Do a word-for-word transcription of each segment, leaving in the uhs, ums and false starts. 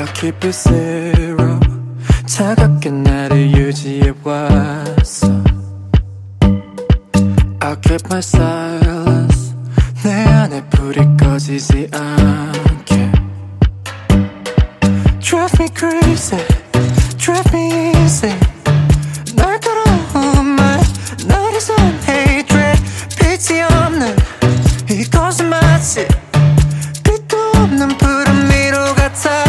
I keep it zero. 차갑게 나를 유지해왔어. I keep my silence. 내 안에 불이 꺼지지 않게. Drive me crazy, drive me insane. 날카로운 말, 날에선 hatred. 빛이 없는 이곳은 마치 빛도 없는 푸른 미로 같아.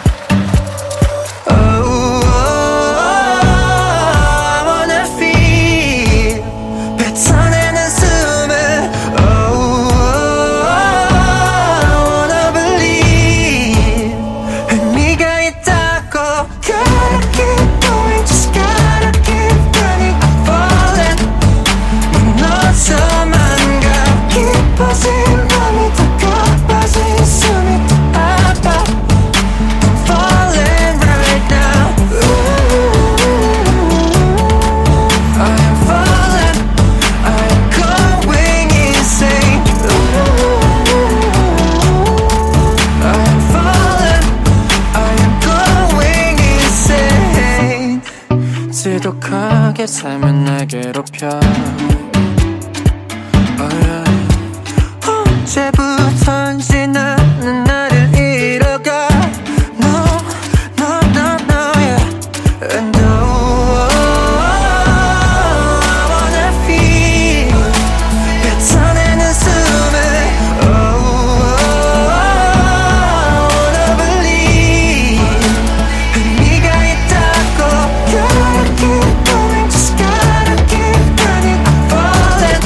지독하게 살면 날 괴롭혀. oh yeah. 언제부턴지 나는 나를 잃어가. No, no, no, no, yeah. And oh, I wanna feel 뱉어내는 숨을. Oh, I wanna believe 의미가 있다고. Gotta keep going, just gotta keep running, falling.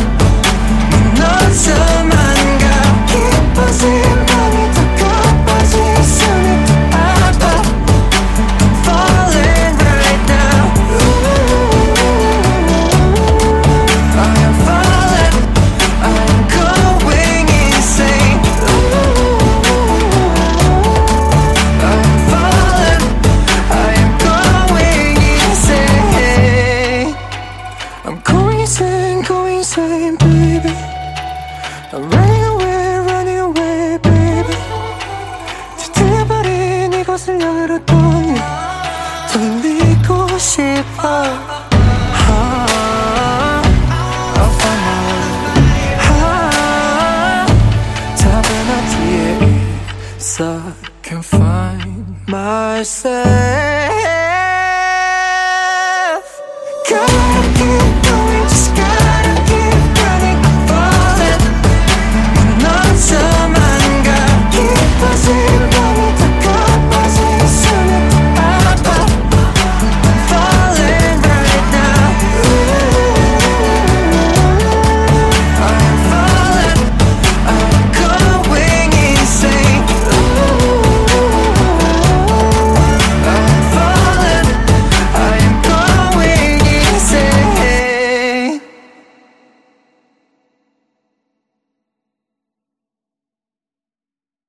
무너져만 가 깊어진 밤이 더 커져진 숨이 더 아파. I'm falling right now. I am falling, I am going insane. I am falling, I am going insane. I'm going insane, going insane, baby. I'm running away, running away, baby. 뒤틀려버린 이곳을 열었더니 돌리고 싶어. 아, I'll find my way. 아, 답은 어디에 있어? Can't find myself.